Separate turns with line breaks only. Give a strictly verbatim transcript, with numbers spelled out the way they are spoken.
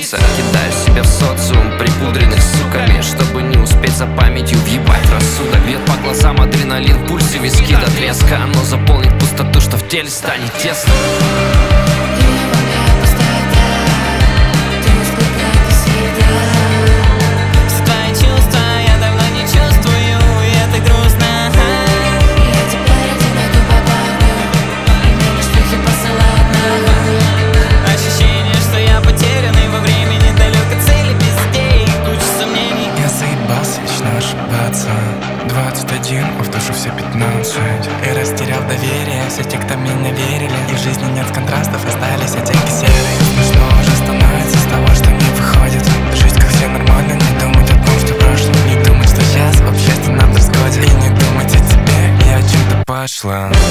снится. Кидаю себя в социум припудренных суками, чтобы не успеть за памятью въебать рассудок. Бьет по глазам адреналин, в пульсе виски до треска. Оно заполнит пустоту, что в теле станет тесно.
Двадцать один, а в душу все пятнадцать. И растерял доверие, все те, кто меня верили. И в жизни нет контрастов, остались оттенки серые. Смешно уже становится с того, что не выходит. Жить как все нормально, не думать о том, что прошлое. Не думать, что сейчас в общественном дресс-коде. И не думать о тебе и о чем-то пошлом.